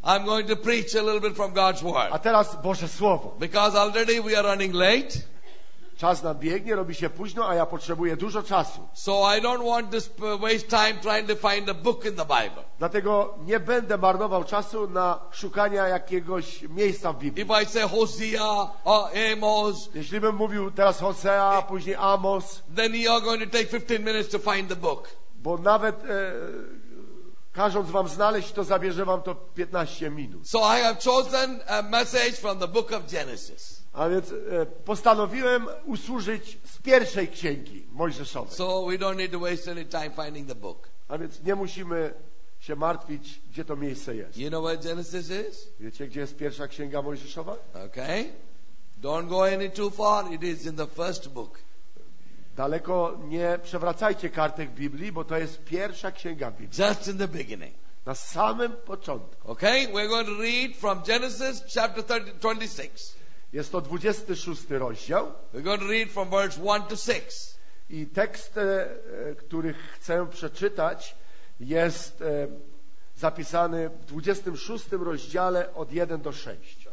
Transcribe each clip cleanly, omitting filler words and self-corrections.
I'm going to preach a little bit from God's A Word. teraz Boże Słowo. Because already we are running late. Czas nam biegnie, robi się późno, a ja potrzebuję dużo czasu. So I don't want to waste time trying to find a book in the Bible. Dlatego nie będę marnował czasu na szukania jakiegoś miejsca w Biblii. If I say Hosea or Amos, Jeśli bym mówił teraz Hosea, później Amos, then you are going to take 15 minutes to find the book. bo nawet każąc wam znaleźć, to zabierze wam to 15 minut. So I have chosen a message from the book of Genesis. A więc postanowiłem usłużyć z pierwszej księgi Mojżeszowej. So we don't need to waste any time finding the book. A więc nie musimy się martwić, gdzie to miejsce jest. You know where Genesis is? Wiecie, gdzie jest pierwsza księga Mojżeszowa? Okay. Don't go any too far. It is in the first book. Daleko nie przewracajcie kartek Biblii, bo to jest pierwsza księga Biblii. Just in the beginning. Na samym początku. Okay. We're going to read from Genesis chapter 26. Jest to 26 rozdział We're going to read from verse 1 to 6. i tekst, który chcę przeczytać, jest zapisany w 26 rozdziale od 1 do 6.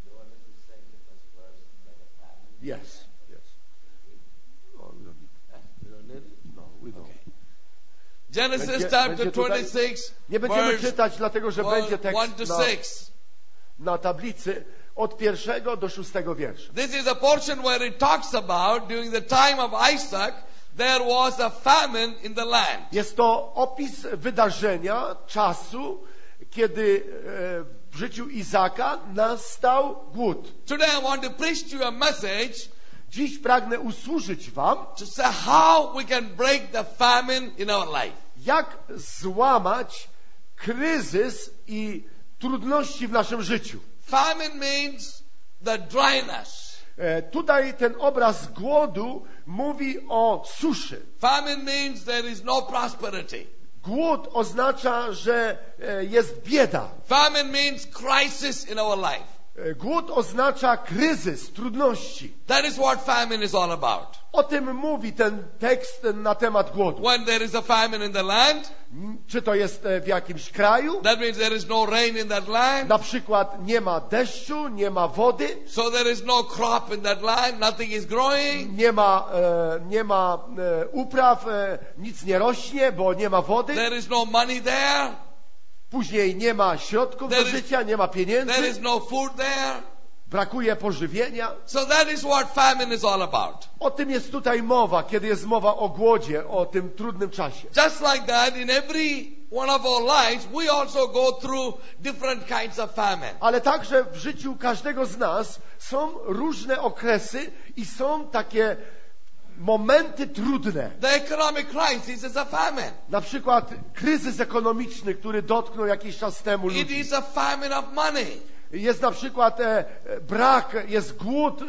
Yes. Oh, we don't need it. No, we don't. Genesis Będzie chapter tutaj- 26, Nie będziemy verse czytać, dlatego że będzie 1 tekst to 6. na tablicy od 1 do 6 wiersza. This is a portion where it talks about during the time of Isaac, there was a famine in the land. Jest to opis wydarzenia, czasu, kiedy w życiu Izaka nastał głód. Today I want to preach to you a message Dziś pragnę usłużyć wam, to say how we can break the famine in our life. jak złamać kryzys i trudności w naszym życiu. Famine means the dryness. Tutaj ten obraz głodu mówi o suszy. Famine means there is no prosperity. Głód oznacza, że jest bieda. Famine means crisis in our life. Głód oznacza kryzys, trudności. That is what famine is all about. O tym mówi ten tekst na temat głodu. When there is a famine in the land, Czy to jest w jakimś kraju? that means there is no rain in that land. Na przykład nie ma deszczu, nie ma wody, So there is no crop in that land, nothing is growing. nie ma upraw, nic nie rośnie, bo nie ma wody. There is no money there. Później nie ma środków do There is- życia, nie ma There is pieniędzy, no food there. brakuje pożywienia. So that is what famine is all about. O tym jest tutaj mowa, kiedy jest mowa o głodzie, o tym trudnym czasie. Just like that, in every one of our lives, we also go through different kinds of famine. Ale także w życiu każdego z nas są różne okresy i są takie momenty trudne. The economic crisis is a famine. Na przykład kryzys ekonomiczny, który dotknął jakiś czas temu It ludzi. is a famine of money. Jest na przykład brak, jest głód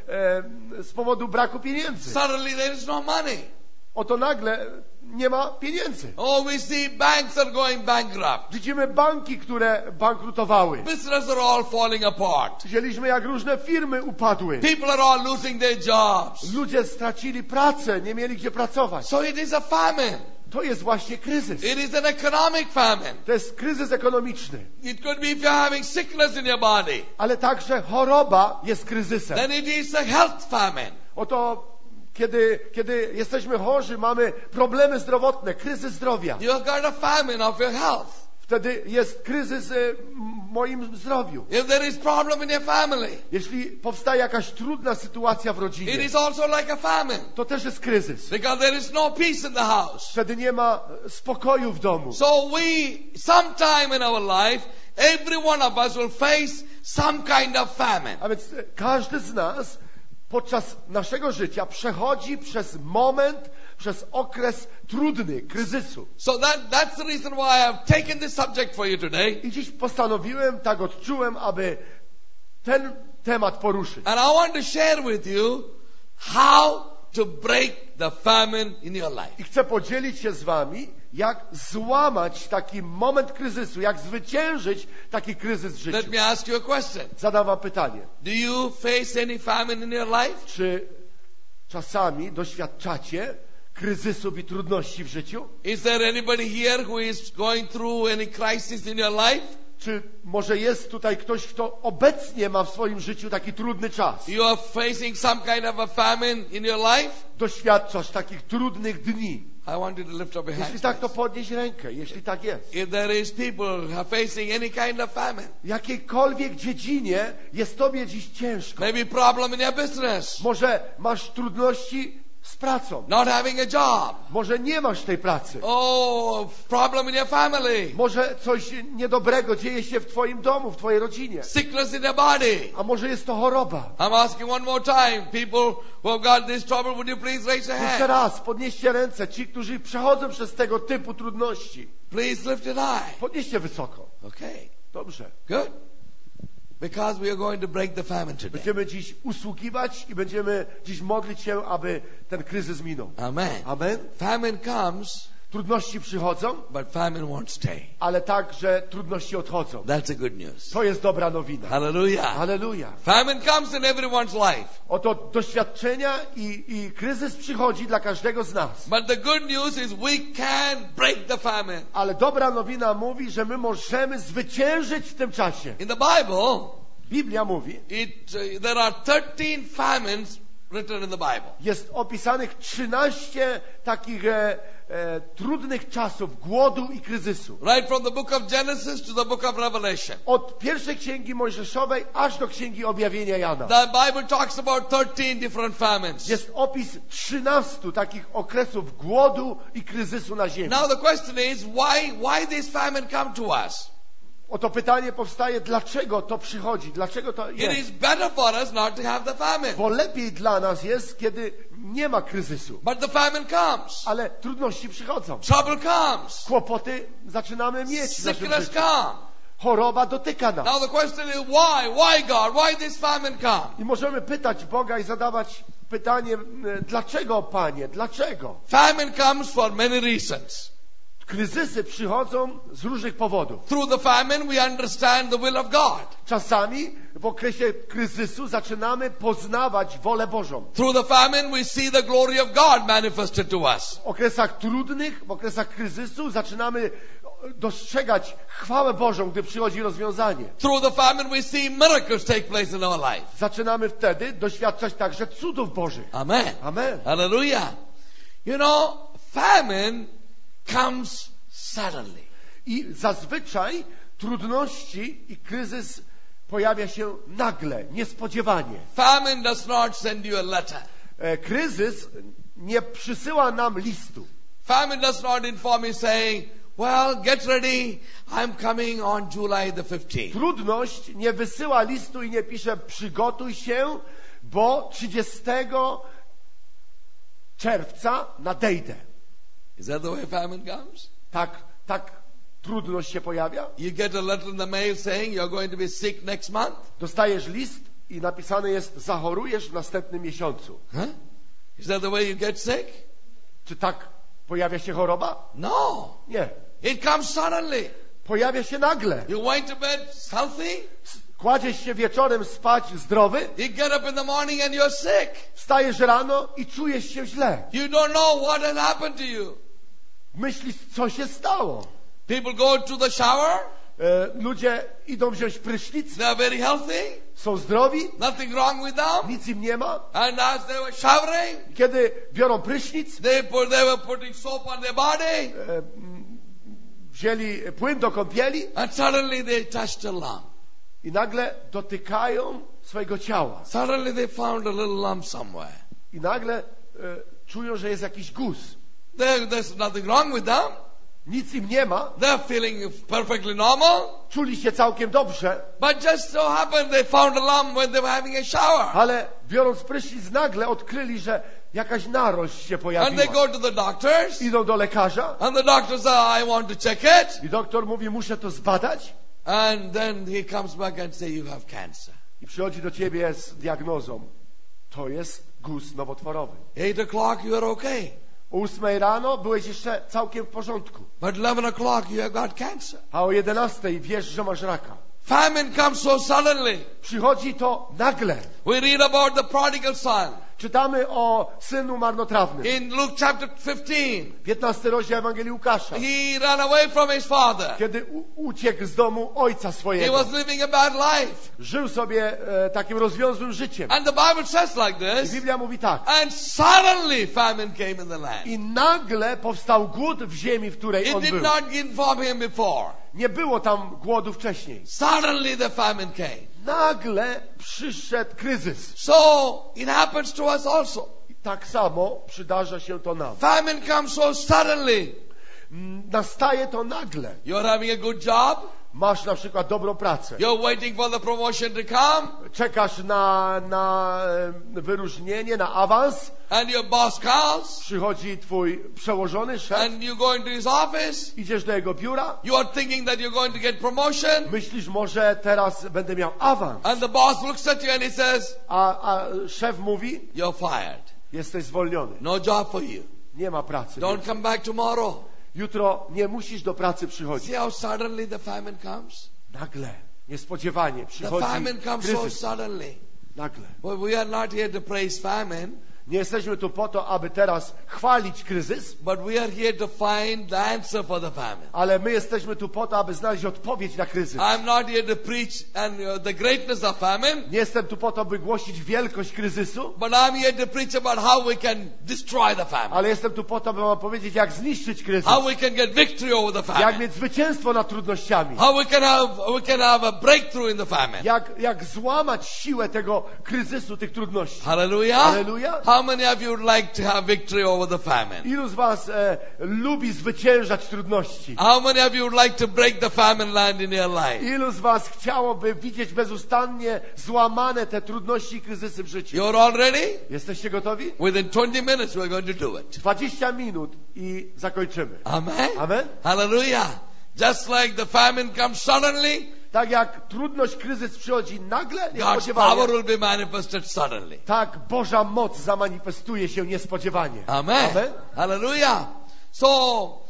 z powodu braku pieniędzy. Suddenly there is no money. Oto nagle nie ma pieniędzy. Oh, we see banks are going bankrupt. Widzimy banki, które bankrutowały. Businesses are all falling apart. Widzieliśmy, jak różne firmy upadły. People are all losing their jobs. Ludzie stracili pracę, nie mieli gdzie pracować. So it is a famine. To jest właśnie kryzys. It is an economic famine. To jest kryzys ekonomiczny. It could be if you're having sickness in your body. Ale także choroba jest kryzysem. Then it is a health famine. Oto kiedy jesteśmy chorzy, mamy problemy zdrowotne, kryzys zdrowia. You have got a famine of your health. Wtedy jest kryzys w moim zdrowiu. If there is problem in your family, Jeśli powstaje jakaś trudna sytuacja w it rodzinie, is also like a famine. to też jest kryzys. Because there is no peace in the house. Wtedy nie ma spokoju w domu. So sometime in our life, every one of us will face some kind of famine. A więc każdy z nas podczas naszego życia przechodzi przez moment, przez okres trudny, kryzysu. So that's the reason why I have taken this subject for you today. I dziś postanowiłem, tak odczułem, aby ten temat poruszyć. And I want to share with you how to break the famine in your life. I chcę podzielić się z wami, jak złamać taki moment kryzysu, jak zwyciężyć taki kryzys w życiu. Let me ask you a question. Zadam wam pytanie. Do you face any famine in your life? Czy czasami doświadczacie kryzysów i trudności w życiu? Is there anybody here who is going through any crisis in your life? Czy może jest tutaj ktoś, kto obecnie ma w swoim życiu taki trudny czas? You are facing some kind of a famine in your life. Doświadczasz takich trudnych dni. I want you to lift up your Jeśli hands. tak, to podnieś rękę, jeśli tak jest. If there is people who are facing any kind of famine, W jakiejkolwiek dziedzinie jest tobie dziś ciężko. maybe problem in your business, Może masz trudności z pracą. not having a job, Może nie masz tej pracy. oh, problem in your family, Może coś niedobrego dzieje się w twoim domu, w twojej rodzinie. sickness in your body. A może jest to choroba. I'm asking one more time, people who have got this trouble, would you please raise your Jeszcze hand? raz, podnieście ręce. Ci, którzy przechodzą przez tego typu trudności. Please lift it high. Podnieście wysoko. Okay, Dobrze. good. Because we are going to break the famine today. Będziemy dziś usługiwać i będziemy dziś modlić się, aby ten kryzys minął. Amen. Amen. Famine comes, Trudności przychodzą, but famine won't stay. ale także trudności odchodzą. That's a good news. To jest dobra nowina. Hallelujah. Halleluja. Famine comes in everyone's life. Oto doświadczenia i kryzys przychodzi dla każdego z nas. But the good news is we can break the famine. Ale dobra nowina mówi, że my możemy zwyciężyć w tym czasie. In the Bible, Biblia mówi, there are 13 famines written in the Bible. jest opisanych 13 takich trudnych czasów głodu i kryzysu. Right from the book of Genesis to the book of Revelation. Od pierwszej księgi Mojżeszowej aż do księgi Objawienia Jana. The Bible talks about 13 different famines. Jest opis 13 takich okresów głodu i kryzysu na ziemi. Now the question is, why this famine come to us? Oto pytanie powstaje, dlaczego to przychodzi? Dlaczego to It jest? is better for us not to have the famine. Bo lepiej dla nas jest, kiedy nie ma kryzysu. But the famine comes. Ale trudności przychodzą. Trouble comes. Kłopoty zaczynamy mieć w naszym Sickness życiu. come. Choroba dotyka nas. Now the question is, why? Why God? Why this famine come? I możemy pytać Boga i zadawać pytanie, dlaczego, Panie? Dlaczego? Famine comes for many reasons. Kryzysy przychodzą z różnych powodów. Through the famine we understand the will of God. Czasami w okresie kryzysu zaczynamy poznawać wolę Bożą. Through the famine we see the glory of God manifested to us. W okresach trudnych, w okresach kryzysu zaczynamy dostrzegać chwałę Bożą, gdy przychodzi rozwiązanie. Through the famine we see miracles take place in our life. Zaczynamy wtedy doświadczać także cudów Bożych. Amen. Amen. Hallelujah. You know, famine comes suddenly. I zazwyczaj trudności i kryzys pojawia się nagle, niespodziewanie. Famine does not send you a letter. Kryzys nie przysyła nam listu. Famine does not inform you saying, well, get ready, I'm coming on July the 15th. Trudność nie wysyła listu i nie pisze przygotuj się, bo 30 czerwca nadejdę. Is that the way famine comes? Tak trudność się pojawia. You get a letter in the mail saying you're going to be sick next month? Dostajesz list i napisane jest zachorujesz w następnym miesiącu. Huh? Is that the way you get sick? Czy tak pojawia się choroba? No. Nie. It comes suddenly. Pojawia się nagle. You went to bed healthy, Kładziesz się wieczorem spać zdrowy, you get up in the morning and you're sick. wstajesz rano i czujesz się źle. You don't know what has happened to you. Myślisz, co się stało. People go to the shower, Ludzie idą wziąć prysznic, they're very healthy, są zdrowi, nothing wrong with them. nic im nie ma. And as they were showering, Kiedy biorą prysznic, they were putting soap on their body, wzięli płyn do kąpieli and suddenly they touched a lump. i nagle dotykają swojego ciała. Suddenly they found a little lump somewhere. I nagle czują, że jest jakiś guz. There's nothing wrong with them. Nic im nie ma. They're feeling perfectly normal. Czuli się całkiem dobrze, But just so happened they found a lump when they were having a shower. ale biorąc prysznic nagle odkryli, że jakaś narość się And pojawiła. they go to the doctors. Idą do lekarza And the doctor says, I want to check it. i doktor mówi, muszę to zbadać. And then he comes back and says, you have cancer. I przychodzi do ciebie z diagnozą. To jest guz nowotworowy. 8 o'clock, you are okay. O 8 rano byłeś jeszcze całkiem w porządku. But 11 o'clock, you have got cancer. A o 11 wiesz, że masz raka. Famine comes so suddenly. Przychodzi to nagle. We read about the prodigal son. Czytamy o synu marnotrawnym. In Luke chapter 15, 15 rozdział Ewangelii Łukasza. he ran away from his father. Kiedy uciekł z domu ojca He swojego. was living a bad life. Żył sobie takim rozwiązłym życiem. And the Bible says like I this, Biblia mówi tak. and suddenly famine came in the land. I nagle powstał głód w ziemi, w której It on did był. not inform him before. Nie było tam głodu wcześniej. Suddenly the famine came. Nagle przyszedł kryzys. So it happens to us also. I tak samo przydarza się to nam. Famine comes so suddenly. Nastaje to nagle. You're having a good job. Masz na przykład dobrą pracę. You're waiting for the promotion to come. Czekasz na wyróżnienie, na awans. And your boss calls. Przychodzi twój przełożony, szef. And you go into his office. Idziesz do jego biura. You are thinking that you're going to get promotion. Myślisz, może teraz będę miał awans. And the boss looks at you and he says, A szef mówi, you're fired. jesteś zwolniony. No job for you. Nie ma pracy. Don't come back tomorrow. Jutro nie musisz do pracy przychodzić. See how suddenly the famine comes? Nagle, niespodziewanie The przychodzi famine comes so kryzys. suddenly. Nagle. But we are not here to praise famine, Nie jesteśmy tu po to, aby teraz chwalić kryzys, but we are here to find the answer for the famine. ale my jesteśmy tu po to, aby znaleźć odpowiedź na kryzys. I'm not here to preach the greatness of famine, Nie jestem tu po to, by głosić wielkość kryzysu, but I'm here to preach about how we can destroy the famine, ale jestem tu po to, by wam powiedzieć, jak zniszczyć kryzys, how we can get victory over the jak famine, mieć zwycięstwo nad trudnościami, how we can have a breakthrough in the famine. jak złamać siłę tego kryzysu, tych trudności. Hallelujah. Hallelujah. How many of you would like to have victory over the famine? Ilu z was lubi zwyciężać trudności? How many of you would like to break the famine land in your life? Ilu z was chciałoby widzieć bezustannie złamane te trudności i kryzysy w życiu? You're all ready? Jesteście gotowi? Within 20 minutes we're going to do it. 20 minut i zakończymy. Amen. Amen? Hallelujah. Just like the famine comes suddenly, Tak jak trudność, kryzys przychodzi nagle, God's niespodziewanie, power will be manifested suddenly. tak Boża moc zamanifestuje się niespodziewanie. Amen. Amen? Hallelujah. So,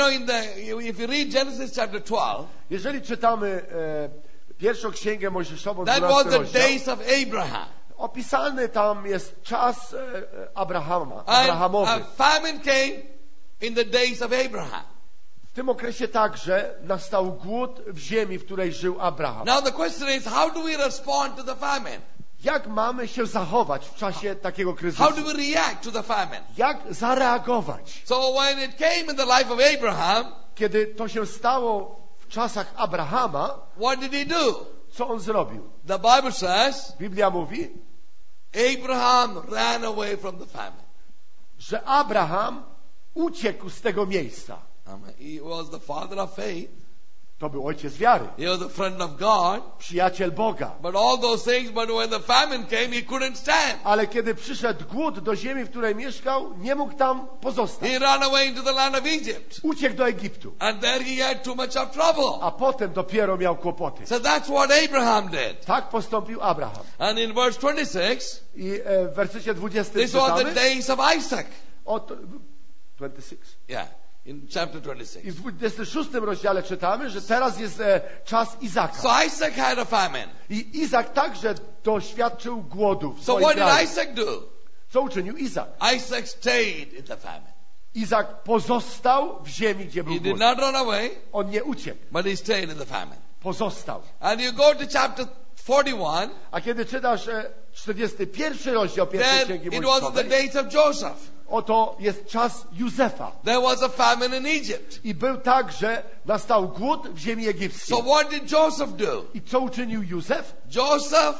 if you read Genesis chapter 12, Jeżeli czytamy pierwszą księgę Mojżeszową, that 12 was the rozdział, days of Abraham. opisany tam jest czas And Abrahamowy. a famine came in the days of Abraham. W tym okresie także nastał głód w ziemi, w której żył Abraham. Now the question is, how do we respond to the famine? Jak mamy się zachować w czasie takiego kryzysu? How do we react to the famine? Jak zareagować? So when it came in the life of Abraham, Kiedy to się stało w czasach Abrahama, what did he do? co on zrobił? The Bible says, Biblia mówi, Abraham ran away from the famine. że Abraham uciekł z tego miejsca. He was the father of faith. To był ojciec wiary, He was a friend of God. przyjaciel Boga. But all those things, but when the famine came, he couldn't stand. Ale kiedy przyszedł głód do ziemi, w której mieszkał, nie mógł tam pozostać. He ran away into the land of Egypt. Uciekł do Egiptu, And there he had too much of trouble. a potem dopiero miał kłopoty. So that's what Abraham did. Tak postąpił Abraham. And in verse 26, I w wersecie 20 this was the czytamy, days of Isaac. od 26. Yeah, in chapter I 26. w 26 rozdziale czytamy, że teraz jest czas Izaka. So Isaac had a famine. I Izak także doświadczył głodu w So swoim what did kraju. Isaac do? Co uczynił Izak? Isaac stayed in the famine. Izak pozostał w ziemi, gdzie był He did głód. not run away, On nie uciekł, but he stayed in the famine. pozostał. And you go to chapter 41, A kiedy czytasz 41 rozdział pierwszej then księgi it was the Mojżeszowej, days of Joseph. oto jest czas Józefa. There was a famine in Egypt. I był także, nastał głód w ziemi egipskiej. So what did Joseph do? I co uczynił Józef? Joseph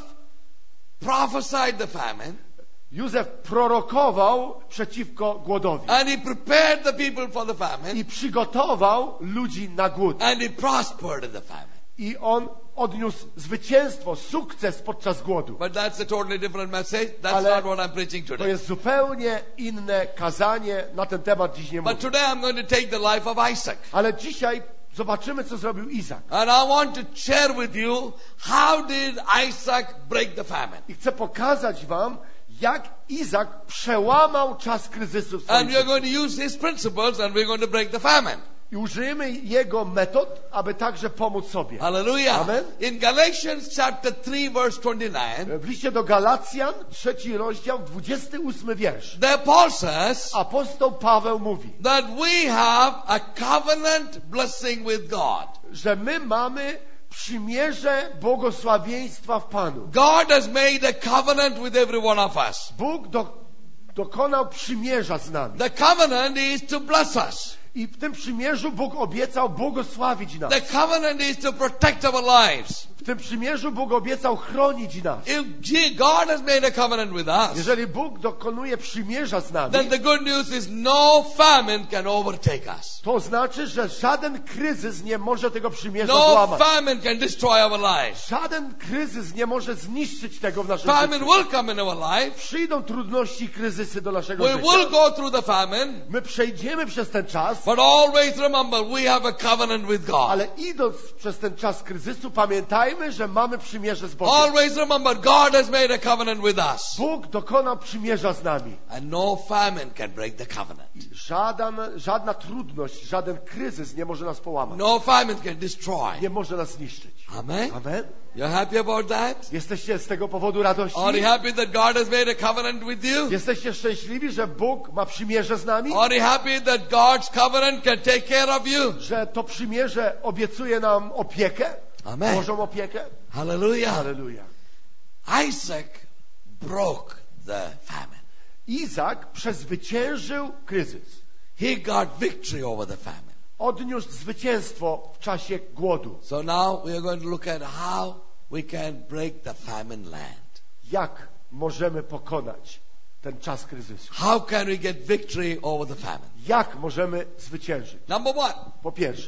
prophesied the famine, Józef prorokował przeciwko głodowi. and he prepared the people for the famine, I przygotował ludzi na głód. and he prospered in the famine. I on odniósł zwycięstwo, sukces podczas głodu. But that's a totally different message. That's Ale not what I'm preaching To today. jest zupełnie inne kazanie, na ten temat dziś nie But mówię. today I'm going to take the life of Isaac. Ale dzisiaj zobaczymy, co zrobił Izak. And I want to share with you how did Isaac break the famine. I chcę pokazać wam, jak Izak przełamał czas kryzysu w swoim And we are życiu. going to use his principles and we're going to break the famine. i użyjemy Jego metod, aby także pomóc sobie. Hallelujah. Amen. In Galatians chapter 3 verse 29, W liście do Galacjan, 3 rozdział, 28 wiersz. there Paul says Apostoł Paweł mówi, that we have a covenant blessing with God. że my mamy przymierze błogosławieństwa w Panu. God has made a covenant with every one of us. Bóg dokonał przymierza z nami. The covenant is to bless us. I w tym przymierzu Bóg obiecał błogosławić nas. The covenant is to protect our lives. W tym przymierzu Bóg obiecał chronić nas. If God has made a covenant with us, Jeżeli Bóg dokonuje przymierza z nami, then the good news is no famine can overtake us. to znaczy, że żaden kryzys nie może tego przymierza No złamać. famine can destroy our lives. Żaden kryzys nie może zniszczyć tego w naszym Famine życiu. will come in our life. Przyjdą trudności i kryzysy do naszego We życia. will go through the famine. My przejdziemy przez ten czas, But always remember, we have a covenant with God. ale idąc przez ten czas kryzysu, pamiętajmy, że mamy przymierze z Bogiem. Always remember, God has made a covenant with us. Bóg dokonał przymierza z nami. And no famine can break the covenant. Żadna trudność, żaden kryzys nie może nas połamać. No famine can destroy. Nie może nas zniszczyć. Amen? Amen? You're happy about that? Jesteście z tego powodu radości? Are you happy that God has made a covenant with you? Jesteście szczęśliwi, że Bóg ma przymierze z nami? Are you happy that God's covenant can take care of you? Że to przymierze obiecuje nam opiekę? Amen. Bożą opiekę? Hallelujah. Hallelujah. Isaac broke the famine. Izak przezwyciężył kryzys. He got victory over the famine. Odniósł zwycięstwo w czasie głodu. So now we are going to look at how we can break the famine land. Jak możemy pokonać ten czas kryzysu? How can we get victory over the famine? Jak możemy zwyciężyć? Number one, Po pierwsze,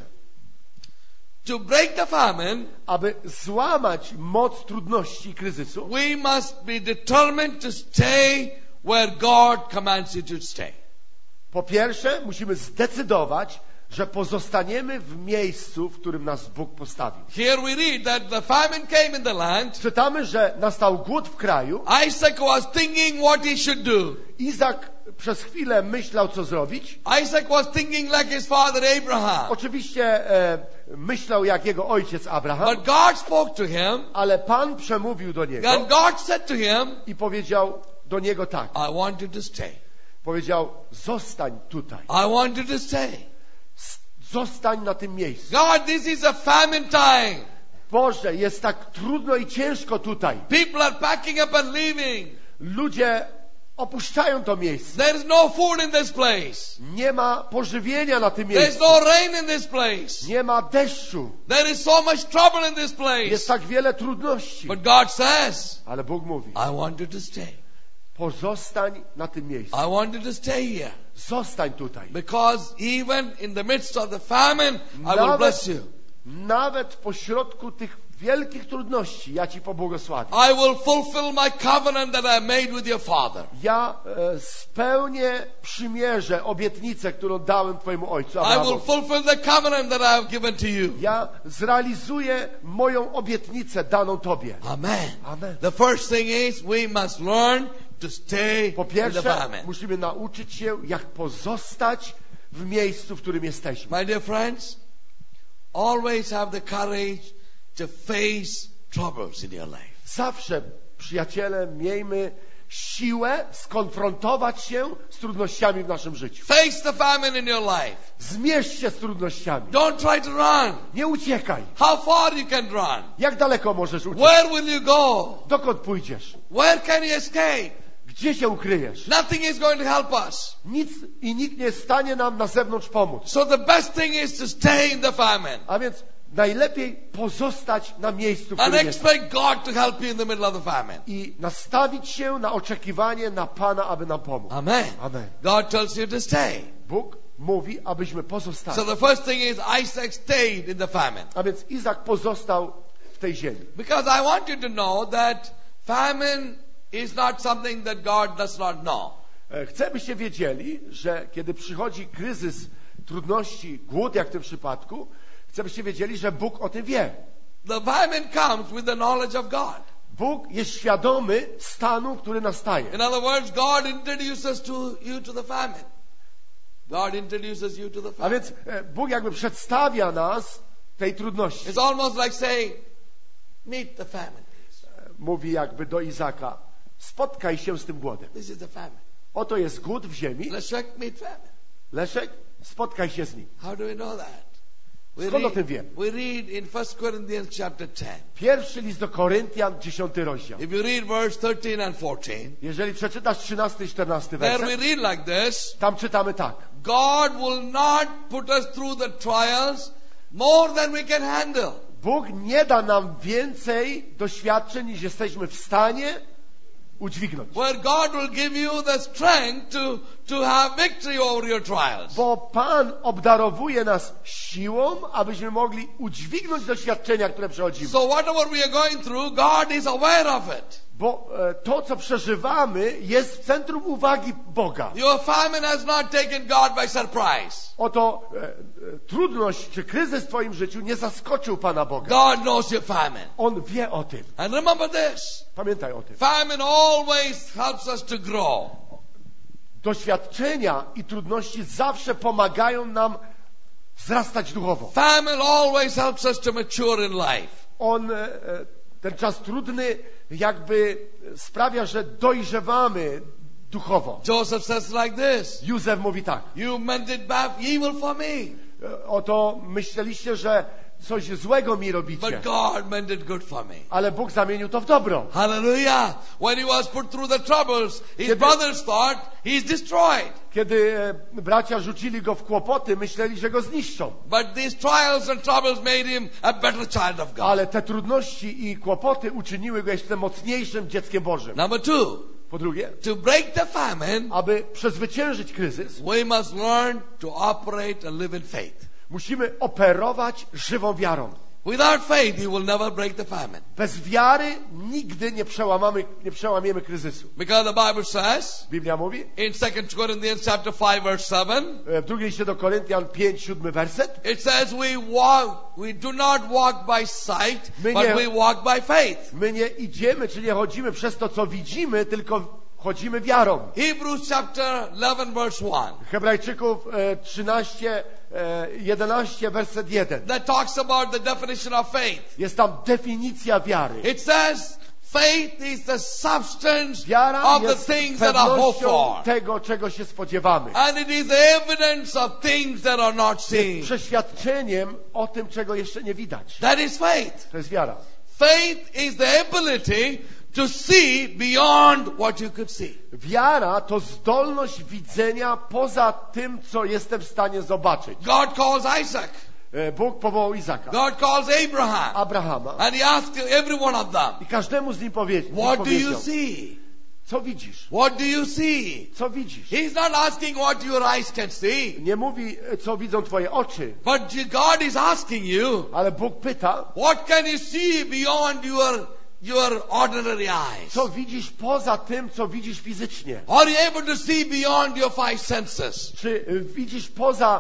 to break the famine, aby złamać moc trudności i kryzysu, we must be determined to stay where God commands you to stay. po pierwsze musimy zdecydować, że pozostaniemy w miejscu, w którym nas Bóg postawił. Here we read that the famine came in the land. Czytamy, że nastał głód w kraju. Isaac was thinking what he should do. Izak przez chwilę myślał, co zrobić. Isaac was thinking like his father Abraham. Oczywiście myślał jak jego ojciec Abraham, But God spoke to him, ale Pan przemówił do niego and God said to him, i powiedział do niego tak. I want you to stay. Powiedział, zostań tutaj. I want you to stay. Zostań na tym miejscu. God, this is a famine time. Boże, jest tak trudno i ciężko tutaj. People are packing up and leaving. Ludzie opuszczają to miejsce. There is no food in this place. Nie ma pożywienia na tym There is miejscu. no rain in this place. Nie ma deszczu. There is so much trouble in this Jest place. tak wiele trudności. But God says, Ale Bóg mówi, I want you to stay. pozostań na tym miejscu. I want you to stay here. Zostań tutaj. Because even in the midst of the famine, I will bless you. Nawet w pośrodku tych wielkich trudności ja Ci pobłogosławię. I will fulfill my covenant that I made with your father. Ja spełnię przymierze, obietnicę, którą dałem Twojemu ojcu I will Abrahamowi. fulfill the covenant that I have given to you. Ja zrealizuję moją obietnicę daną Tobie. Amen. Amen. The first thing is we must learn to stay Po in the pierwsze, famine. musimy nauczyć się, jak pozostać w miejscu, w którym jesteśmy. My dear friends, always have the courage to face troubles in your life. Zawsze, przyjaciele, miejmy siłę skonfrontować się z trudnościami w naszym życiu. Face the famine in your life. Zmierz się z trudnościami. Don't try to run. Nie uciekaj. How far you can run? Jak daleko możesz uciec? Where will you go? Dokąd pójdziesz? Where can you escape? Gdzie się ukryjesz? Nothing is going to help us. Nic i nikt nie jest w stanie nam na zewnątrz pomóc. So the best thing is to stay in the famine A więc najlepiej pozostać na miejscu, w and którym jesteś. expect God to help you in the middle of the famine. I nastawić się na oczekiwanie na Pana, aby nam pomógł. Amen. Amen. God tells you to stay. Bóg mówi, abyśmy pozostali. So the first thing is Isaac stayed in the famine. A więc Izak pozostał w tej ziemi. Because I want you to know that famine is not something that God does not know. Chcę, byście wiedzieli, że kiedy przychodzi kryzys, trudności, głód, jak w tym przypadku, chcę, byście wiedzieli, że Bóg o tym wie. The famine comes with the knowledge of God. Bóg jest świadomy stanu, który nastaje. In other words, God introduces you to the famine. God introduces you to the A famine. więc Bóg jakby przedstawia nas tej trudności. It's almost like saying, meet the famine, please. Mówi jakby do Izaka, spotkaj się z tym głodem. This is the famine. Oto jest głód w ziemi. Leszek, meet famine. Leszek, spotkaj się z nim. How do we know that? Skąd o tym wiemy? We read in 1 Corinthians chapter 10. Pierwszy list do Koryntian, 10 rozdział. If you read verse 13 and 14, Jeżeli przeczytasz 13 i 14 there we werset, read like this. tam czytamy tak. God will not put us through the trials more than we can handle. Bóg nie da nam więcej doświadczeń, niż jesteśmy w stanie udźwignąć. Where God will give you the strength to have victory over your trials. Bo Pan obdarowuje nas siłą, abyśmy mogli udźwignąć doświadczenia, które przechodzimy. So whatever we are going through, God is aware of it. Bo to, co przeżywamy, jest w centrum uwagi Boga. Your famine has not taken God by surprise. Oto trudność czy kryzys w twoim życiu nie zaskoczył Pana Boga. God knows your famine. On wie o tym. And remember this. Pamiętaj o tym. Famine always helps us to grow. Doświadczenia i trudności zawsze pomagają nam wzrastać duchowo. Famine always helps us to mature in life. Ten czas trudny jakby sprawia, że dojrzewamy duchowo. Joseph says like this. Józef mówi tak. You meant it bad, evil for me. Oto myśleliście, że coś złego mi But robicie, God meant it good for me. ale Bóg zamienił to w dobro. Hallelujah. When he was put through the troubles, his brothers thought he's destroyed. Kiedy bracia rzucili go w kłopoty, myśleli, że go zniszczą. But these trials and troubles made him a better child of God. Ale te trudności i kłopoty uczyniły go jeszcze mocniejszym dzieckiem Bożym. Number 2, Po drugie, to break the famine, aby przezwyciężyć kryzys, we must learn to operate and live in faith. musimy operować żywą wiarą. Without faith, you will never break the famine. Bez wiary nigdy nie przełamiemy kryzysu. Because the Bible says Biblia mówi in 2 Corinthians chapter 5 verse 7, w drugiej liście do Koryntian 5, 7 werset. it says we do not walk by sight, My but nie- we walk by faith. My nie idziemy, czy nie chodzimy przez to, co widzimy, tylko chodzimy wiarą. Hebrews chapter 11 verse 1, Hebrajczyków 13, 11, werset 1. that talks about the definition of faith. Jest tam definicja wiary. It says faith is the substance Wiara of the jest things that are hoped pewnością for. tego, czego się spodziewamy. And it is the evidence of things that are not seen. Przeświadczeniem o tym, czego jeszcze nie widać. That is faith. To jest wiara. Faith is the ability to see beyond what you could see. Wiara to zdolność widzenia poza tym, co jestem w stanie zobaczyć. God calls Isaac. Bóg powołał Izaka, God calls Abraham. Abrahama And he asked every one of them, i każdemu z nim powiedział, what do you see? co widzisz? What do you see? Co widzisz? He's not asking what your eyes can see. Nie mówi, co widzą twoje oczy, But God is asking you, ale Bóg pyta, what can you see beyond your ordinary eyes? co widzisz poza tym, co widzisz fizycznie? Are you able to see beyond your 5 senses? Czy widzisz poza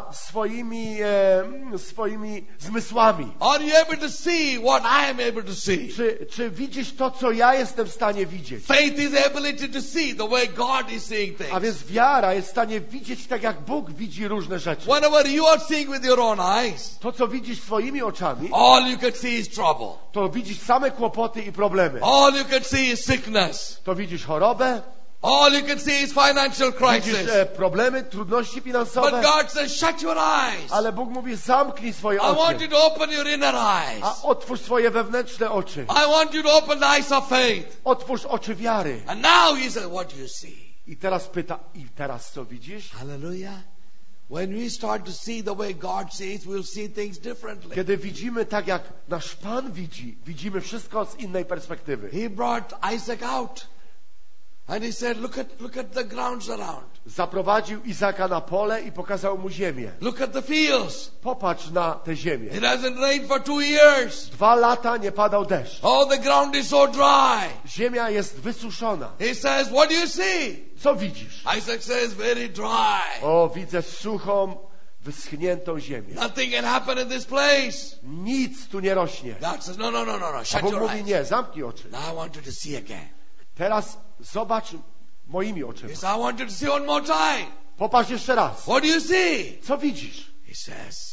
swoimi zmysłami? Are you able to see what I am able to see? Czy widzisz to, co ja jestem w stanie widzieć? Faith is the ability to see the way God is seeing A things. więc wiara jest w stanie widzieć tak, jak Bóg widzi różne rzeczy. Whenever you are seeing with your own eyes, To, co widzisz swoimi oczami, all you can see is trouble. to widzisz same kłopoty i problemy. All you can see is sickness. To widzisz chorobę, All you can see is financial widzisz crisis. problemy, trudności But finansowe, God says, shut your eyes. ale Bóg mówi, zamknij swoje I want oczy, you to open your inner eyes. a otwórz swoje wewnętrzne oczy. I want you to open the eyes of faith. Otwórz oczy wiary. And now he says, what do you see? I teraz pyta, i teraz co widzisz? Hallelujah. When we start to see the way God sees, we'll see things differently. Kiedy widzimy tak, jak nasz Pan widzi, widzimy wszystko z innej perspektywy. He brought Isaac out. And he said, look at the grounds around. Zaprowadził Izaka na pole i pokazał mu ziemię. Look at the fields. Popatrz na tę ziemię. It hasn't rained for 2 years. 2 lata nie padał deszcz. Oh, the ground is so dry. Ziemia jest wysuszona. He says, what do you see? Co widzisz? Isaac says, very dry. O, widzę suchą, wyschniętą ziemię. Nothing can happen in this place. Nic tu nie rośnie. God says, no. A Shut Bóg your mówi, eyes. nie, zamknij oczy. Now I want you to see again. Teraz zobacz moimi He oczyma. says, I want you to see one more time. Popatrz jeszcze raz. What do you see? Co widzisz? He says,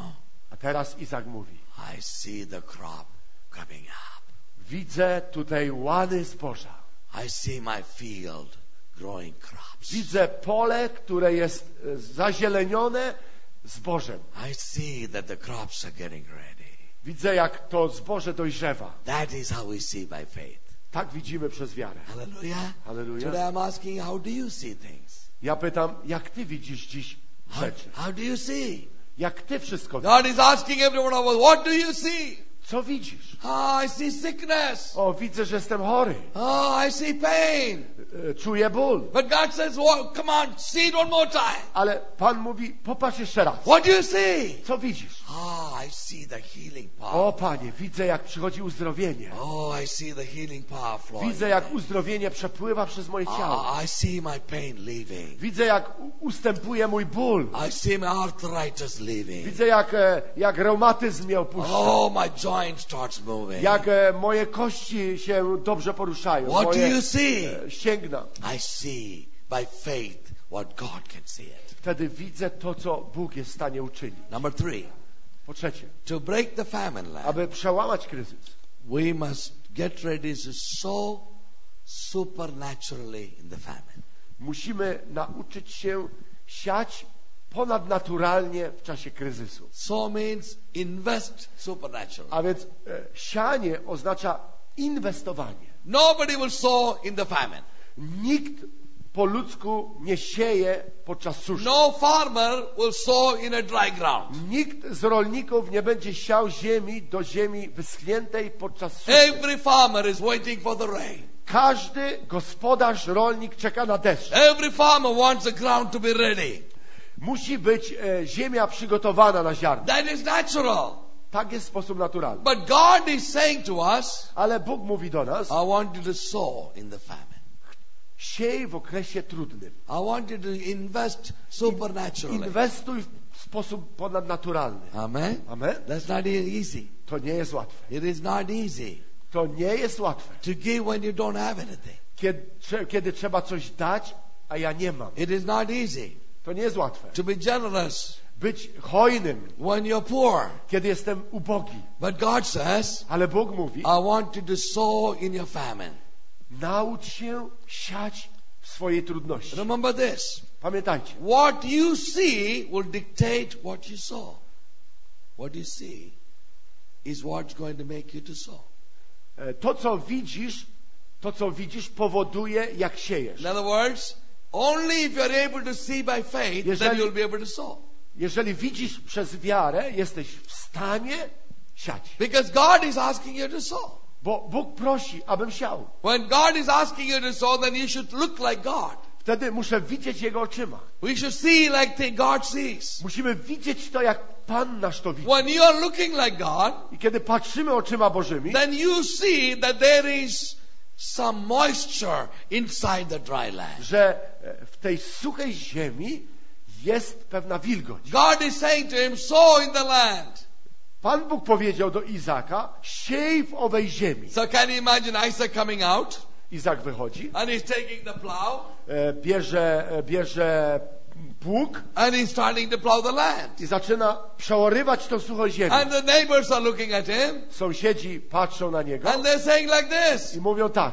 A teraz Izak mówi. I see the crop coming up. Widzę tutaj łany zboża. I see my field growing crops. Widzę pole, które jest zazielenione zbożem. I see that the crops are getting ready. Widzę, jak to zboże dojrzewa. That is how we see by faith. Tak widzimy przez wiarę. Hallelujah. Hallelujah. Today I'm asking, how do you see things? Ja pytam, jak ty widzisz dziś rzeczy? How do you see? Jak ty wszystko widzisz? God is asking every one of us, what do you see? Co widzisz? I see sickness. O, widzę, że jestem chory. I see pain. Czuję ból. But God says, come on, see it one more time. Ale Pan mówi, popatrz jeszcze raz. What do you see? Co widzisz? I see the healing power. O, Panie, widzę, jak przychodzi uzdrowienie. I see the healing power flowing. Widzę, jak uzdrowienie przepływa przez moje ciało. I see my pain leaving. Widzę, jak ustępuje mój ból. I see my arthritis leaving. Widzę, jak reumatyzm mnie opuszcza. My joint starts moving. Jak moje kości się dobrze poruszają. What do you Moje see? ścięgna. I see by faith what God can see it. Wtedy widzę to, co Bóg jest w stanie uczynić. Number 3. Po trzecie, To break the famine land, aby przełamać kryzys, we must get ready to sow supernaturally in the famine. musimy nauczyć się siać ponadnaturalnie w czasie kryzysu. So means invest supernaturally. A więc sianie oznacza inwestowanie. Nobody will sow in the famine. Nikt po ludzku nie sieje podczas suszy. No farmer will sow in a dry ground. Nikt z rolników nie będzie siał ziemi do ziemi wyschniętej podczas suszy. Every farmer is waiting for the rain. Każdy gospodarz, rolnik czeka na deszcz. Every farmer wants the ground to be ready. Musi być ziemia przygotowana na ziarno. That is natural. Tak jest w sposób naturalny. But God is saying to us, Ale Bóg mówi do nas, I want you to sow in the famine. siej w okresie trudnym. I want you to invest supernaturally. Inwestuj w sposób ponadnaturalny. Amen. Amen? That's not easy. To nie jest łatwe. It is not easy To nie jest łatwe. to give when you don't have anything. Kiedy trzeba coś dać, a ja nie mam. It is not easy To nie jest łatwe. to be generous Być hojnym, when you're poor. kiedy jestem ubogi. But God says, Ale Bóg mówi, I want you to sow in your famine. naucz się siać w swojej trudności. Remember this. Pamiętajcie, What you see will dictate what you sow. What you see is what's going to make you to sow. to co widzisz powoduje, jak siejesz. In other words, only if you're able to see by faith, then Jeżeli- you'll be able to sow. Jeżeli widzisz przez wiarę, jesteś w stanie siać. Because God is asking you to sow. Bo Bóg prosi, abym siał. When God is asking you to sow, then you should look like God. Wtedy muszę widzieć Jego oczyma. We should see like God sees. Musimy widzieć to, jak Pan nasz to widzi. When you are looking like God, I kiedy patrzymy oczyma Bożymi, then you see that there is some moisture inside the dry land. że w tej suchej ziemi jest pewna wilgoć. God is saying to him, sow in the land. Pan Bóg powiedział do Izaka, siej w owej ziemi. So can you imagine Isaac coming out Izak wychodzi, and he's taking the plow bierze pług and he's starting to plow the land. i zaczyna przeorywać tą suchą ziemię. And the neighbors are looking at him Sąsiedzi patrzą na niego and they're saying like this. i mówią tak.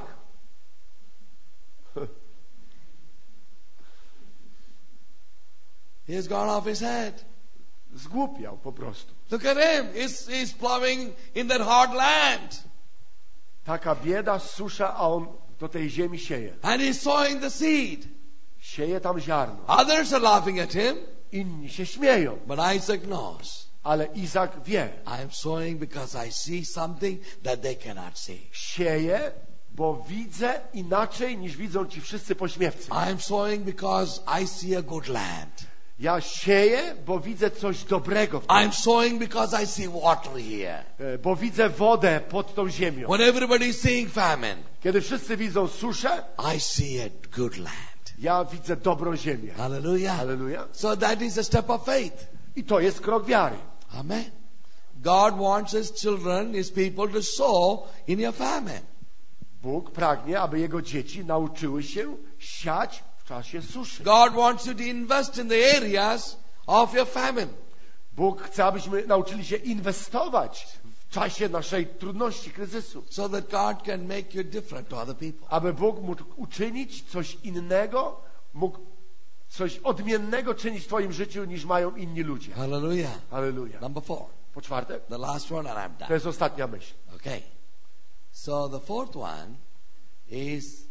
He's gone off his head. Zgłupiał po prostu. Look at him. He's plowing in that hard land. Taka bieda, susza, a on do tej ziemi sieje. And he's sowing the seed. Sieje tam ziarno. Others are laughing at him, Inni się śmieją, but Isaac knows. ale Izak wie. I am sowing because I see something that they cannot see. Sieje, bo widzę inaczej niż widzą ci wszyscy pośmiewcy. I am sowing because I see a good land. Ja sieję, bo widzę coś dobrego w tym. I'm sowing because I see water here. Bo widzę wodę pod tą ziemią. When everybody is seeing famine, Kiedy wszyscy widzą suszę, I see a good land. ja widzę dobrą ziemię. Hallelujah. Halleluja. So that is a step of faith. I to jest krok wiary. Amen. God wants His children, His people to sow in your famine. Bóg pragnie, aby Jego dzieci nauczyły się siać w czasie suszy. God wants you to invest in the areas of your famine. Bóg chce, abyśmy nauczyli się inwestować w czasie naszej trudności, kryzysu. So that God can make you different to other people. Aby Bóg mógł uczynić coś innego, mógł coś odmiennego czynić w twoim życiu, niż mają inni ludzie. Hallelujah. Halleluja. Number 4. Po czwarte, The last one and I'm to done. jest ostatnia myśl. Okay. So the fourth one is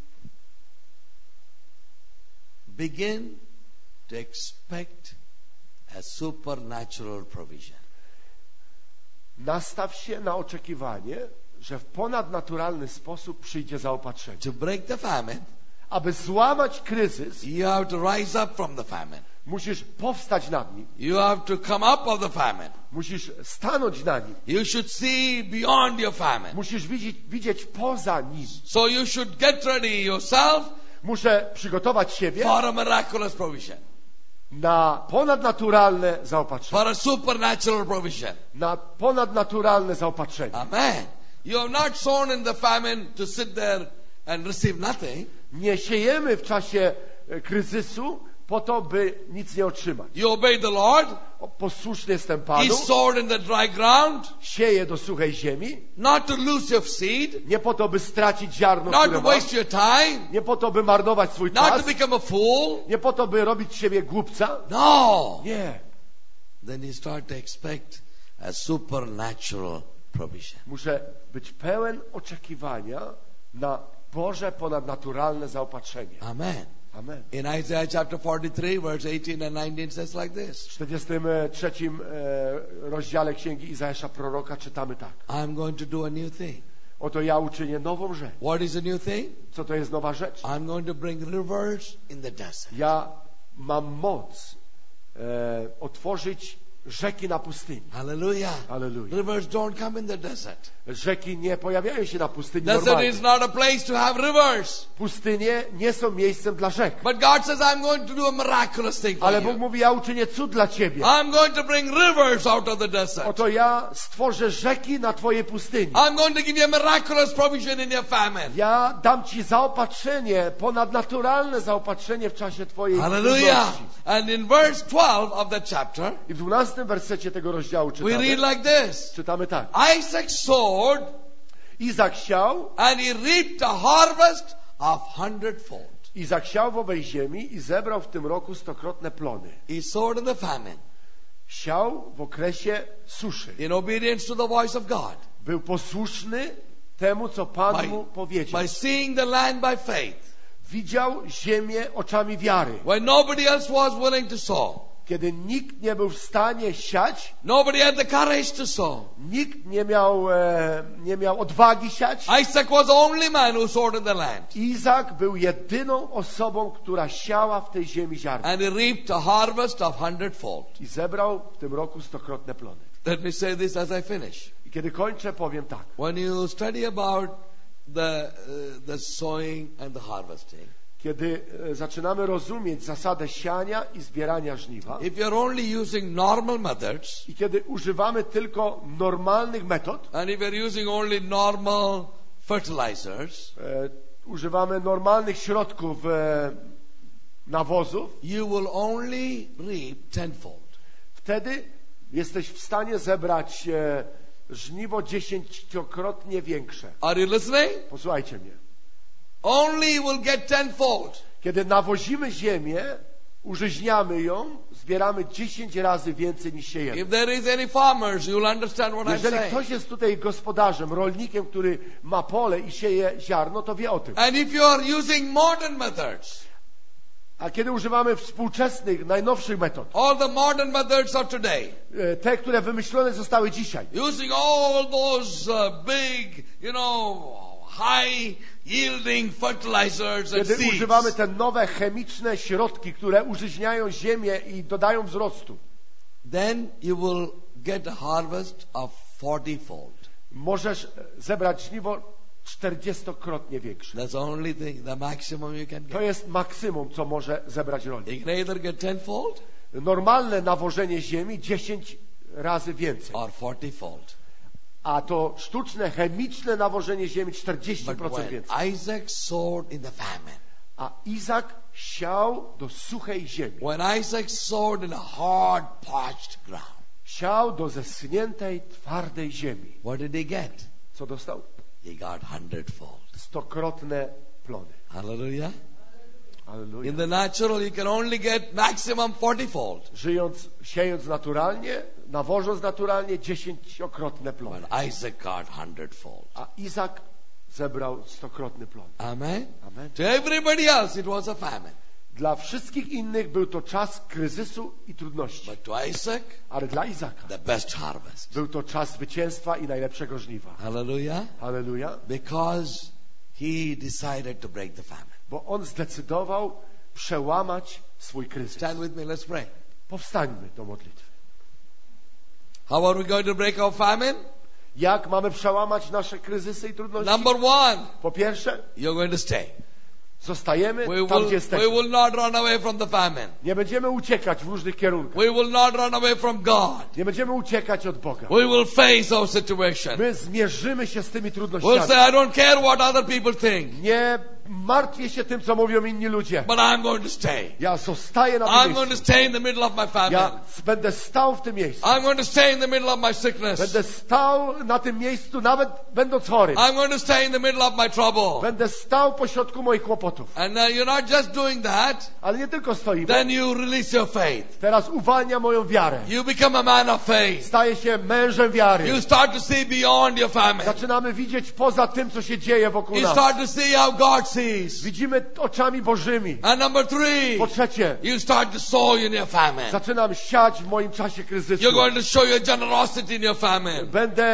begin to expect a supernatural provision. Nastaw się na oczekiwanie, że w ponadnaturalny sposób przyjdzie zaopatrzenie. To break the famine, Aby złamać kryzys, you have to rise up from the famine. musisz powstać nad nim. You have to come up of the famine. Musisz stanąć na nim. You should see beyond your famine. Musisz widzieć poza nim. So you should get ready yourself Muszę przygotować siebie for a miraculous provision, na ponadnaturalne zaopatrzenie. for a supernatural provision. Na ponadnaturalne zaopatrzenie. Amen. You have not sown in the famine to sit there and receive nothing. Nie siejemy w czasie kryzysu po to, by nic nie otrzymać. You obey the Lord. Posłuszny jestem He Panu. sowed in the dry ground, Sieję do suchej ziemi. not to lose your seed, Nie po to, by stracić ziarno, not które to mam. waste your time, Nie po to, by marnować swój not to czas. become a fool. Nie po to, by robić z siebie głupca. No. Nie. Then you start to expect a supernatural provision. Muszę być pełen oczekiwania na Boże ponadnaturalne zaopatrzenie. Amen. Amen. In Isaiah chapter 43, verse 18 and 19 says like this. W 43 rozdziale Księgi Izajasza proroka czytamy tak. I'm going to do a new thing. Oto ja uczynię nową rzecz. What is a new thing? Co to jest nowa rzecz? I'm going to bring rivers in the desert. Ja mam moc otworzyć rzeki na pustyni. Hallelujah. Hallelujah. Rivers don't come in the desert. Rzeki nie pojawiają się na pustyni Desert normalnie. is not a place to have rivers. Pustynie nie są miejscem dla rzek. But God says, I'm going to do a miraculous thing for Ale Bóg you. mówi, ja uczynię cud dla ciebie. I'm going to bring rivers out of the desert. Oto ja stworzę rzeki na twojej pustyni. I'm going to give you a miraculous provision in your famine. Ja dam ci zaopatrzenie, ponadnaturalne zaopatrzenie w czasie twojej Hallelujah. trudności. And in verse 12 of that chapter, I w 12 wersecie tego rozdziału we read czytamy, like this. czytamy tak. Isaac sowed Izak siał, and he reaped a harvest of 100-fold. Izak siał w owej ziemi i zebrał w tym roku 100-krotne plony. He sowed in the famine Siał w okresie suszy. in obedience to the voice of God. Był posłuszny temu, co Pan mu powiedział. By seeing the land by faith. Widział ziemię oczami wiary. When nobody else was willing to sow. Kiedy nikt nie był w stanie siać, Nobody had the courage to sow. nikt nie miał odwagi siać. Isaac was the only man who sowed in the land. Izak był jedyną osobą, która siała w tej ziemi ziarno. And he reaped a harvest of 100-fold. I zebrał w tym roku 100-krotne plony. Let me say this as I finish. I kiedy kończę, powiem tak. When you study about the sowing and the harvesting, Kiedy zaczynamy rozumieć zasadę siania i zbierania żniwa, if you're only using normal methods, i kiedy używamy tylko normalnych metod, and if you're using only normal fertilizers, używamy normalnych środków nawozów, you will only reap 10-fold. wtedy jesteś w stanie zebrać żniwo 10-krotnie większe. Are you listening? Posłuchajcie mnie. Only will get 10-fold. Kiedy nawozimy ziemię, użyźniamy ją, zbieramy 10 razy więcej niż siejemy. If there is any farmers, you'll understand what I'm Jeżeli saying. ktoś jest tutaj gospodarzem, rolnikiem, który ma pole i sieje ziarno, to wie o tym. And if you are using modern methods, A kiedy używamy współczesnych, najnowszych metod, all the modern methods of today, te, które wymyślone zostały dzisiaj, using all those big, high yielding fertilizers and kiedy seeds, używamy te nowe chemiczne środki, które użyźniają ziemię i dodają wzrostu, then you will get a harvest of 40-fold. możesz zebrać żniwo 40-krotnie większe. That's the only thing, the maximum you can To get. jest maksimum, co może zebrać rolnik. You can either get 10-fold Normalne nawożenie ziemi 10 razy więcej, or 40-fold. a to sztuczne, chemiczne nawożenie ziemi But 40% when więcej. Isaac sowed in the famine, A Izak siał do suchej ziemi. When Isaac sowed in a hard, parched ground, Siał do zeschniętej, twardej ziemi. what did he get? Co dostał? He got 100-fold. 100-krotne plony. Hallelujah. Alleluja. In the natural, you can only get maximum 40-fold. Siejąc naturalnie, nawożąc naturalnie, 10-krotne plony. But Isaac got 100-fold. A Izak zebrał 100-krotny plon. Amen. Amen. To everybody else, it was a famine. Dla wszystkich innych był to czas kryzysu i trudności. But to Isaac, Ale dla Izaka the best harvest. był to czas zwycięstwa i najlepszego żniwa. Hallelujah. Halleluja. Because he decided to break the famine. Bo on zdecydował przełamać swój kryzys. Stand with me, let's pray. Powstańmy do modlitwy. How are we going to break our famine? Jak mamy przełamać nasze kryzysy i trudności? Number one, Po pierwsze, you're going to stay. zostajemy We tam, gdzie will jesteśmy. not run away from the famine. Nie będziemy uciekać w różnych kierunkach. We will not run away from God. Nie będziemy uciekać od Boga. We will face our situation. My zmierzymy się z tymi We'll trudnościami. say, I don't care what other people think, Nie martwię się tym, co mówią inni ludzie. but I'm going to stay. Ja zostaję na I'm tym going to miejscu. stay in the middle of my famine. Ja będę stał w tym miejscu. I'm going to stay in the middle of my sickness. Będę stał na tym miejscu, nawet będąc chorym. I'm going to stay in the middle of my trouble. Będę stał pośrodku moich kłopotów. And you're not just doing that, Ale nie tylko stoimy. then you release your faith. Teraz uwalnia moją wiarę. You become a man of faith. Staję się mężem wiary. You start to see beyond your famine. Zaczynamy widzieć poza tym, co się dzieje wokół You nas. start to see how God sees. Widzimy oczami Bożymi. And number three, Po trzecie, you start to sow in your famine. zaczynam siać w moim czasie kryzysu. You're going to show your generosity in your famine.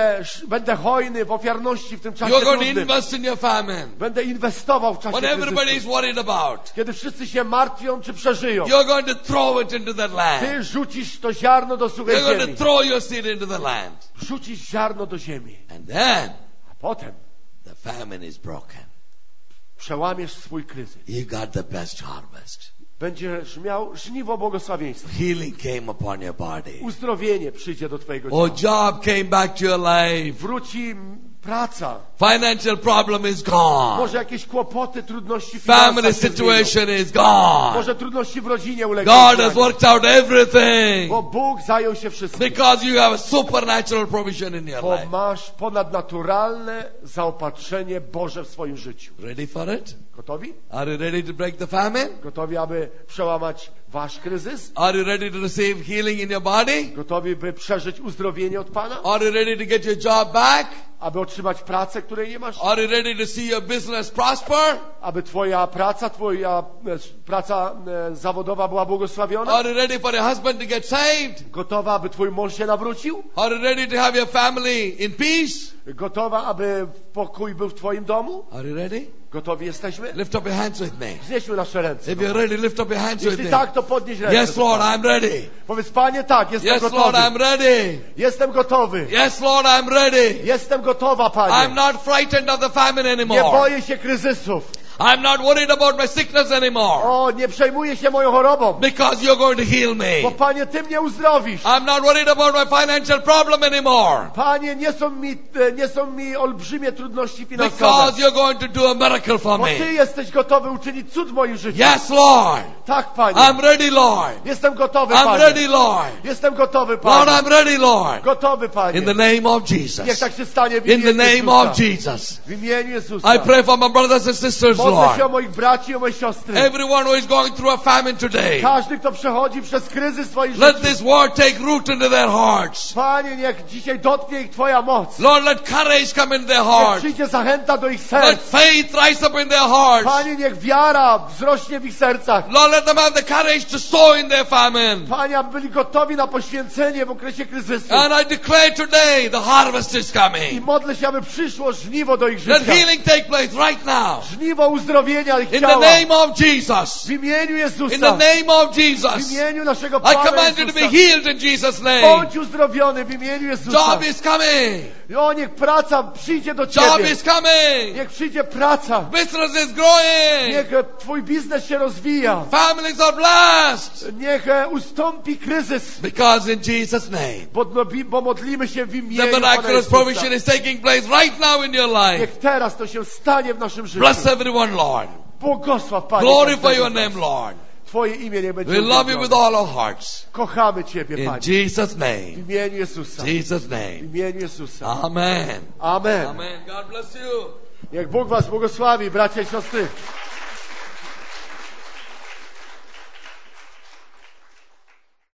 Będę hojny w ofiarności w tym czasie You're going to trudnym. invest in your famine. Będę inwestował w czasie When everybody is kryzysu. worried about, Kiedy wszyscy się martwią czy przeżyją, you're going to throw it into that land. ty rzucisz to ziarno do suchej You're going ziemi. to throw your seed into the land. Rzucisz ziarno do ziemi. And then A potem the famine is broken. przełamiesz swój kryzys. You got the best harvest. Będziesz miał żniwo błogosławieństwa. Healing came upon your body. Uzdrowienie przyjdzie do twojego Or ciała. job came back to your life. Wróci praca. Financial problem is gone. Może jakieś kłopoty, trudności Family finansowe. situation is gone. Może trudności w rodzinie ulegną God has zmianie. worked out everything. Bo Bóg zajął się wszystkim. Because you have a supernatural provision in your Bo life. masz ponadnaturalne zaopatrzenie Boże w swoim życiu. Ready for it? Gotowi? Are you ready to break the famine? Gotowi, aby przełamać wasz kryzys? Are you ready to receive healing in your body? Gotowi, by przeżyć uzdrowienie od Pana? Are you ready to get your job back? Aby otrzymać pracę, której nie masz? Are you ready to see your business prosper? Aby twoja praca zawodowa była błogosławiona? Are you ready for your husband to get saved? Gotowa, aby twój mąż się nawrócił? Are you ready to have your family in peace? Gotowa, aby pokój był w twoim domu? Are you ready? Gotowi jesteśmy? Lift up your hands with me. Wznieśmy nasze ręce. If you're ready, lift up your hands with Jeśli me. tak, to podnieś ręce. Yes, Lord, I'm ready. Powiedz, Panie, tak, jestem Yes, Lord, gotowy. I'm ready. Jestem gotowy. Yes, Lord, I'm ready. Jestem gotowa, I'm Panie. not frightened of the famine Nie anymore. boję się kryzysów. I'm not worried about my sickness anymore. O, nie przejmuję się moją chorobą. Because you're going to heal Bo me. Panie, Ty mnie uzdrowisz. I'm not worried about my financial problem anymore. Panie, nie są mi olbrzymie trudności finansowe. Because you're going to do a miracle for Bo Ty me. jesteś gotowy uczynić cud w moim życiu. Yes, Lord. Tak, Panie. I'm ready, Lord. Jestem gotowy, I'm Panie. ready, Lord. Jestem gotowy, Lord, Panie. I'm ready, Lord. Gotowy, Panie. In the name of Niech Jesus. tak się stanie w In the imieniu name Jezusa. of Jesus. W imieniu Jezusa. I pray for my brothers and sisters, Modlę się o Lord. moich braci i o moje siostry. Everyone who is going through a famine today. Każdy, kto przechodzi przez kryzys w swoim Let życiu. this word take root into their hearts. Panie, niech dzisiaj dotknie ich Twoja moc. Lord, let courage come into their Niech heart. przyjdzie zachęta do ich Let serc. faith rise up in their hearts. Panie, niech wiara wzrośnie w ich sercach. Lord, let them have the courage to sow in their famine. Panie, aby byli gotowi na poświęcenie w okresie kryzysu. And I declare today the harvest is I coming. modlę się, aby przyszło żniwo do ich Let życia. healing take place right now. Żniwo uzdrowienia ich In the ciała. name of Jesus. W imieniu Jezusa. In the name of W Jesus. imieniu naszego I Pana command you to be Jezusa. healed in Jesus' name. Bądź uzdrowiony w imieniu Jezusa. Job is coming. O, niech praca przyjdzie do Job Ciebie. is coming. Niech przyjdzie praca. Business is growing. Niech Twój biznes się rozwija. Families are blessed. Niech ustąpi kryzys. Because in Jesus' name, Bo modlimy się w the imieniu Pana miraculous Jezusa. provision is taking place right now in your life. Niech teraz to się stanie w naszym życiu. Bless everyone, Lord. Błogosław, Panie, Glorify każdego your z nas. name, Lord. Twoje imię nie będzie We love you uwielbione. with all our hearts. Kochamy Ciebie, In Panie. Jesus' W name. imieniu Jezusa. Jesus' W name. imieniu Jezusa. Amen. Amen. Amen. God bless you. Niech Bóg was błogosławi, bracia i siostry.